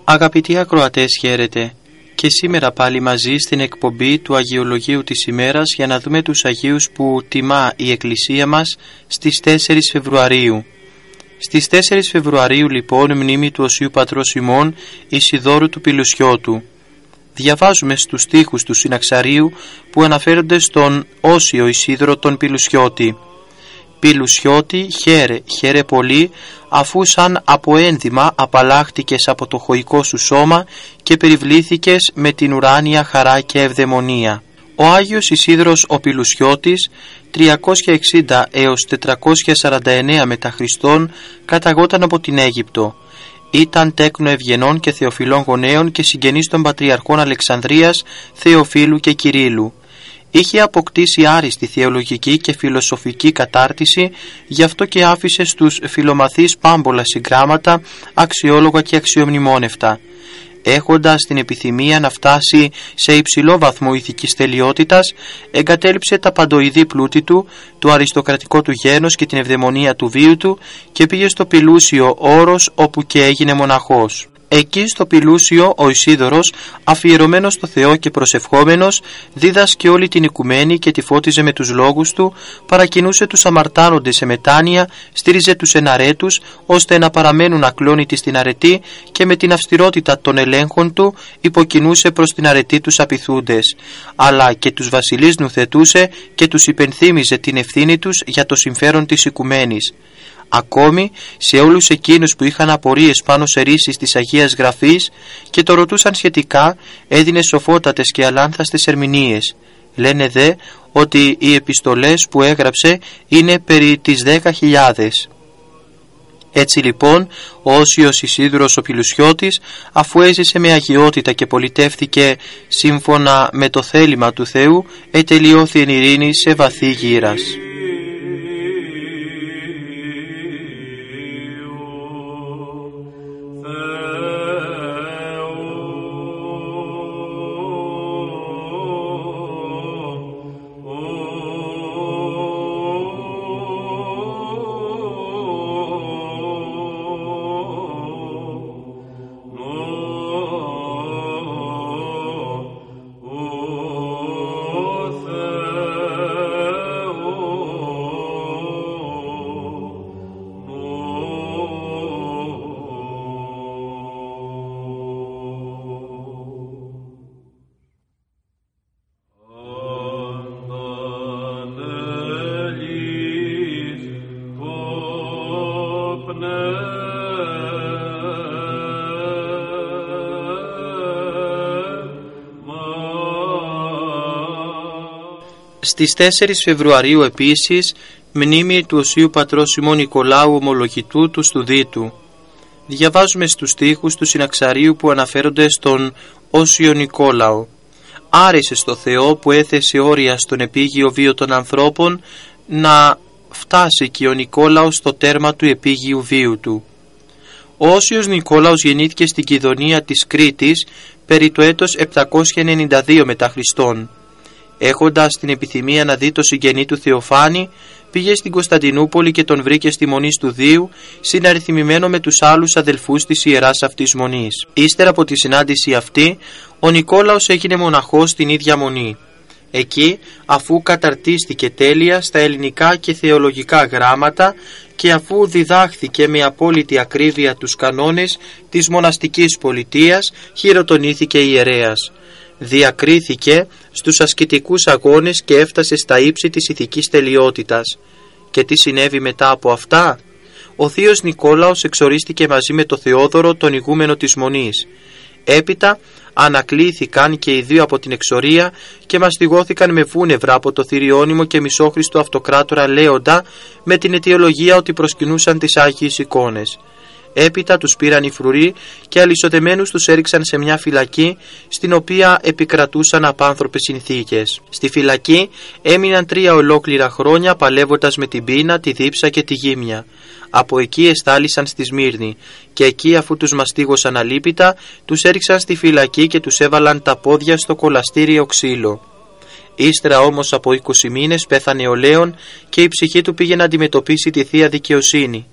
Αγαπητοί ακροατές, χαίρετε και σήμερα πάλι μαζί στην εκπομπή του Αγιολογίου της ημέρας για να δούμε τους Αγίους που τιμά η Εκκλησία μας στις 4 Φεβρουαρίου. Στις 4 Φεβρουαρίου λοιπόν μνήμη του Οσίου Πατρός ημών Ισιδώρου του Πηλουσιώτου. Διαβάζουμε στους στίχους του Συναξαρίου που αναφέρονται στον Όσιο Ισίδωρο τον Πηλουσιώτη. Πηλουσιώτη, χαίρε πολύ, αφού σαν από ένδυμα απαλλάχτηκες από το χωικό σου σώμα και περιβλήθηκες με την ουράνια χαρά και ευδαιμονία. Ο Άγιος Ισίδωρος ο Πηλουσιώτης, 360 έως 449 μετά Χριστόν, καταγόταν από την Αίγυπτο. Ήταν τέκνο ευγενών και θεοφιλών γονέων και συγγενής των πατριαρχών Αλεξανδρίας, Θεοφίλου και Κυρίλλου. Είχε αποκτήσει άριστη θεολογική και φιλοσοφική κατάρτιση, γι' αυτό και άφησε στους φιλομαθείς πάμπολα συγγράμματα, αξιόλογα και αξιομνημόνευτα. Έχοντας την επιθυμία να φτάσει σε υψηλό βαθμό ηθικής τελειότητας, εγκατέλειψε τα παντοειδή πλούτη του, το αριστοκρατικό του γένος και την ευδαιμονία του βίου του και πήγε στο Πηλούσιο Όρος, όπου και έγινε μοναχός. Εκεί στο Πηλούσιο ο Ισίδωρος, αφιερωμένος στο Θεό και προσευχόμενος, δίδασκε όλη την οικουμένη και τη φώτιζε με τους λόγους του, παρακινούσε τους αμαρτάνοντες σε μετάνοια, στήριζε τους εναρέτους, ώστε να παραμένουν ακλόνητοι στην αρετή και με την αυστηρότητα των ελέγχων του υποκινούσε προς την αρετή τους απειθούντες, αλλά και τους βασιλείς νουθετούσε και τους υπενθύμιζε την ευθύνη τους για το συμφέρον της οικουμένης. Ακόμη σε όλους εκείνους που είχαν απορίες πάνω σε ρίσεις της Αγίας Γραφής και το ρωτούσαν σχετικά, έδινε σοφότατες και αλάνθαστες ερμηνείες. Λένε δε ότι οι επιστολές που έγραψε είναι περί τις 10.000. Έτσι λοιπόν ο Όσιος Ισίδωρος ο Πηλουσιώτης, αφού έζησε με αγιότητα και πολιτεύθηκε σύμφωνα με το θέλημα του Θεού, ετελειώθη εν ειρήνη σε βαθύ γήρας. Στις 4 Φεβρουαρίου επίσης μνήμη του Οσίου Πατρός ημών Νικολάου Ομολογητού του Στουδίτου. Διαβάζουμε στους στίχους του Συναξαρίου που αναφέρονται στον Όσιο Νικόλαο. Άρεσε στο Θεό που έθεσε όρια στον επίγειο βίο των ανθρώπων να φτάσει και ο Νικόλαος στο τέρμα του επίγειου βίου του. Ο Όσιος Νικόλαος γεννήθηκε στην Κιδωνία της Κρήτης περί το έτος 792 μετά Χριστόν. Έχοντας την επιθυμία να δει το συγγενή του Θεοφάνη, πήγε στην Κωνσταντινούπολη και τον βρήκε στη μονή του Δίου, συναριθμημένο με τους άλλους αδελφούς της ιεράς αυτής μονής. Ύστερα από τη συνάντηση αυτή, ο Νικόλαος έγινε μοναχός στην ίδια μονή. Εκεί, αφού καταρτίστηκε τέλεια στα ελληνικά και θεολογικά γράμματα και αφού διδάχθηκε με απόλυτη ακρίβεια τους κανόνες της μοναστικής πολιτείας, χειροτονήθηκε ιερέας. Διακρίθηκε στους ασκητικούς αγώνες και έφτασε στα ύψη της ηθικής τελειότητας. Και τι συνέβη μετά από αυτά? Ο θείος Νικόλαος εξορίστηκε μαζί με το Θεόδωρο, τον ηγούμενο της Μονής. Έπειτα ανακλήθηκαν και οι δύο από την εξορία και μαστιγώθηκαν με βούνευρα από το θηριώνυμο και μισόχριστο αυτοκράτορα Λέοντα, με την αιτιολογία ότι προσκυνούσαν τις Άγιες εικόνες. Έπειτα τους πήραν οι φρουροί και αλυσοδεμένους τους έριξαν σε μια φυλακή, στην οποία επικρατούσαν απάνθρωπες συνθήκες. Στη φυλακή έμειναν 3 ολόκληρα χρόνια παλεύοντας με την πείνα, τη δίψα και τη γύμνια. Από εκεί εστάλησαν στη Σμύρνη και εκεί, αφού τους μαστίγωσαν αλίπητα, τους έριξαν στη φυλακή και τους έβαλαν τα πόδια στο κολαστήριο ξύλο. Ύστερα όμως από 20 μήνες πέθανε ο Λέων και η ψυχή του πήγε να αντιμετωπίσει τη Θεία Δικαιοσύνη.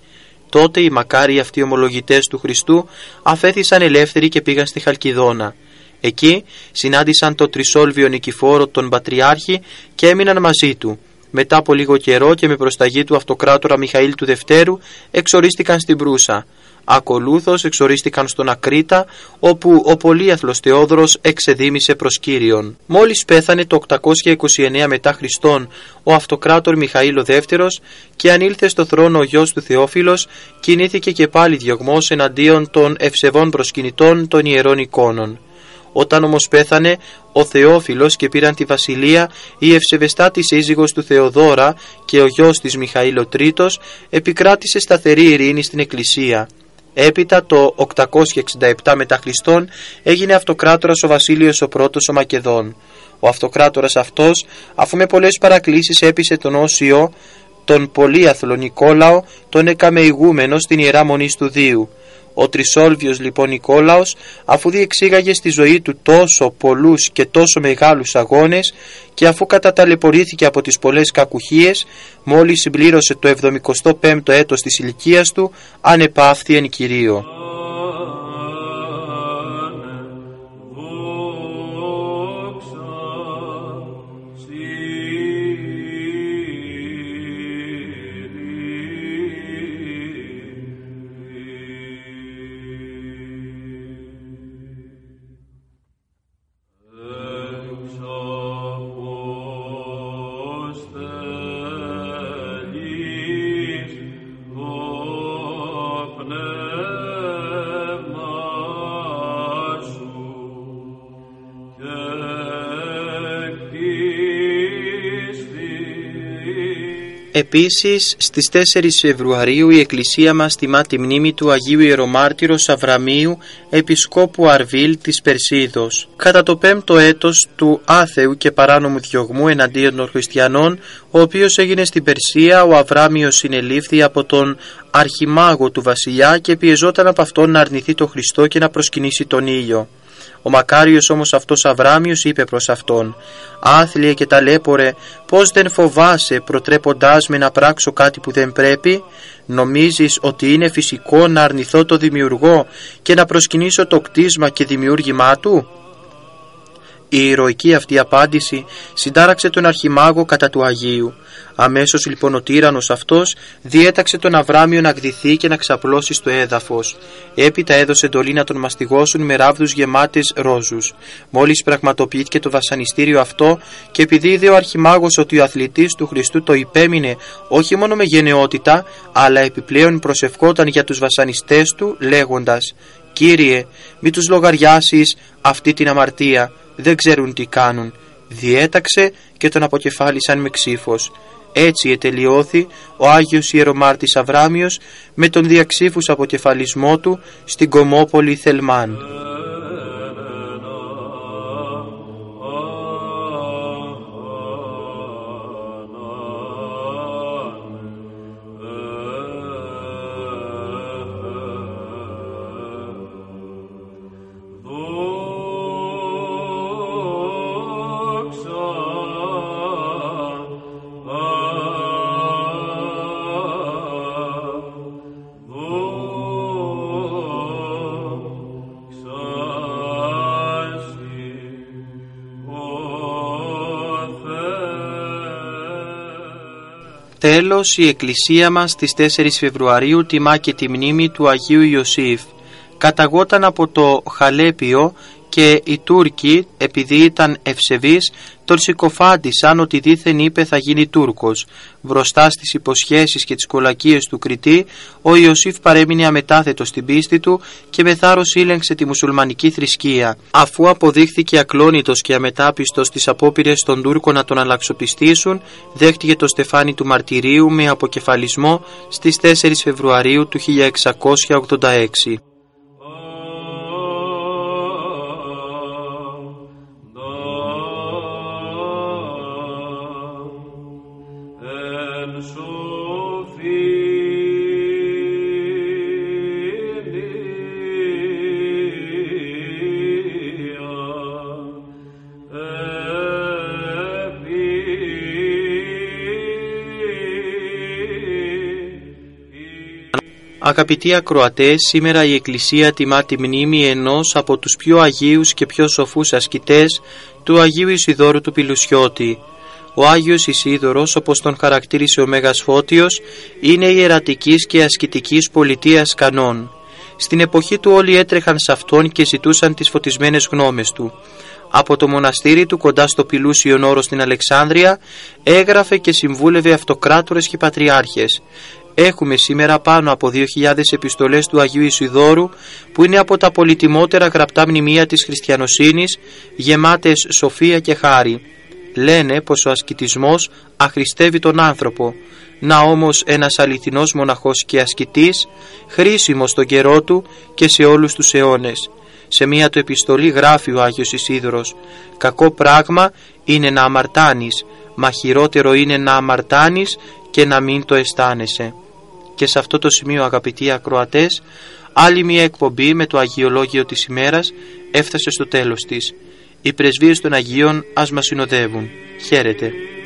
Τότε οι μακάριοι αυτοί ομολογητές του Χριστού αφέθησαν ελεύθεροι και πήγαν στη Χαλκιδόνα. Εκεί συνάντησαν τον Τρισόλβιο Νικηφόρο τον Πατριάρχη και έμειναν μαζί του. Μετά από λίγο καιρό και με προσταγή του αυτοκράτορα Μιχαήλ του Δευτέρου εξορίστηκαν στην Προύσα. Ακολούθως εξορίστηκαν στον Ακρίτα, όπου ο πολύαθλος Θεόδωρος εξεδήμησε προς Κύριον. Μόλις πέθανε το 829 μετά Χριστόν ο αυτοκράτορ Μιχαήλ ο Δεύτερος και ανήλθε στο θρόνο ο γιος του Θεόφιλος, κινήθηκε και πάλι διωγμός εναντίον των ευσεβών προσκυνητών των ιερών εικόνων. Όταν όμως πέθανε ο Θεόφιλος και πήραν τη βασιλεία, η ευσεβεστάτη σύζυγος του Θεοδόρα και ο γιος της Μιχαήλ ο Τρίτος επικράτησε σταθερή ειρήνη στην Εκκλησία. Έπειτα το 867 μετά Χριστόν έγινε αυτοκράτορας ο Βασίλειος ο πρώτος ο Μακεδών. Ο αυτοκράτορας αυτός, αφού με πολλές παρακλήσεις έπεισε τον Όσιο, τον πολύαθλο Νικόλαο, τον έκαμε ηγούμενο στην Ιερά Μονής του Δίου. Ο Τρισόλβιος λοιπόν Νικόλαος, αφού διεξήγαγε στη ζωή του τόσο πολλούς και τόσο μεγάλους αγώνες και αφού καταταλαιπωρήθηκε από τις πολλές κακουχίες, μόλις συμπλήρωσε το 75ο έτος της ηλικίας του, ανεπαύθη εν Κυρίω. Επίσης, στις 4 Φεβρουαρίου η Εκκλησία μας τιμά τη μνήμη του Αγίου Ιερομάρτυρος Αβραμίου, Επισκόπου Αρβίλ της Περσίδος. Κατά το 5ο έτος του άθεου και παράνομου διωγμού εναντίον των χριστιανών, ο οποίος έγινε στην Περσία, ο Αβράμιος συνελήφθη από τον αρχιμάγο του βασιλιά και πιεζόταν από αυτόν να αρνηθεί τον Χριστό και να προσκυνήσει τον ήλιο. Ο μακάριος όμως αυτός Αβράμιος είπε προς αυτόν: «Άθλιε και ταλέπορε, πως δεν φοβάσαι προτρέποντάς με να πράξω κάτι που δεν πρέπει? Νομίζεις ότι είναι φυσικό να αρνηθώ το Δημιουργό και να προσκυνήσω το κτίσμα και δημιούργημά του?» Η ηρωική αυτή απάντηση συντάραξε τον αρχιμάγο κατά του Αγίου. Αμέσως λοιπόν ο τύραννος αυτός διέταξε τον Αβράμιο να γδυθεί και να ξαπλώσει στο έδαφος. Έπειτα έδωσε εντολή να τον μαστιγώσουν με ράβδους γεμάτες ρόζους. Μόλις πραγματοποιήθηκε το βασανιστήριο αυτό και επειδή είδε ο αρχιμάγος ότι ο αθλητής του Χριστού το υπέμεινε όχι μόνο με γενναιότητα, αλλά επιπλέον προσευχόταν για τους βασανιστές του λέγοντας: «Κύριε, μη τους λογαριάσεις αυτή την αμαρτία, δεν ξέρουν τι κάνουν», διέταξε και τον αποκεφάλισαν με ξύφος. Έτσι ετελειώθη ο Άγιος Ιερομάρτης Αβράμιος με τον διαξύφους αποκεφαλισμό του στην Κομόπολη Θελμάν. Τέλος, η Εκκλησία μας στις 4 Φεβρουαρίου τιμά και τη μνήμη του Αγίου Ιωσήφ. Καταγόταν από το Χαλέπιο και οι Τούρκοι, επειδή ήταν ευσεβείς, τον συκοφάντησαν ότι δήθεν είπε θα γίνει Τούρκος. Μπροστά στις υποσχέσεις και τις κολακίες του Κριτή, ο Ιωσήφ παρέμεινε αμετάθετος στην πίστη του και με θάρρος ήλεγξε τη μουσουλμανική θρησκεία. Αφού αποδείχθηκε ακλόνητος και αμετάπιστος στις απόπειρες των Τούρκων να τον αλλαξοπιστήσουν, δέχτηκε το στεφάνι του μαρτυρίου με αποκεφαλισμό στις 4 Φεβρουαρίου του 1686. Αγαπητοί ακροατές, σήμερα η Εκκλησία τιμά τη μνήμη ενός από τους πιο αγίους και πιο σοφούς ασκητές, του Αγίου Ισιδώρου του Πηλουσιώτη. Ο Άγιος Ισίδωρος, όπως τον χαρακτήρισε ο Μέγας Φώτιος, είναι ιερατικής και ασκητικής πολιτείας κανόν. Στην εποχή του όλοι έτρεχαν σε αυτόν και ζητούσαν τις φωτισμένες γνώμες του. Από το μοναστήρι του κοντά στο Πηλούσιον Όρο στην Αλεξάνδρεια έγραφε και συμβούλευε αυτοκράτορες και πατριάρχες. Έχουμε σήμερα πάνω από 2.000 επιστολές του Αγίου Ισιδώρου, που είναι από τα πολυτιμότερα γραπτά μνημεία της χριστιανοσύνης, γεμάτες σοφία και χάρη. Λένε πως ο ασκητισμός αχρηστεύει τον άνθρωπο, να όμως ένας αληθινός μοναχός και ασκητής, χρήσιμος στον καιρό του και σε όλους τους αιώνες. Σε μία του επιστολή γράφει ο Άγιος Ισίδωρος: «Κακό πράγμα είναι να αμαρτάνεις, μα χειρότερο είναι να αμαρτάνεις και να μην το αισθάνεσαι». Και σε αυτό το σημείο, αγαπητοί ακροατές, άλλη μία εκπομπή με το Αγιολόγιο της ημέρας έφτασε στο τέλος της. Οι πρεσβείες των Αγίων ας μας συνοδεύουν. Χαίρετε.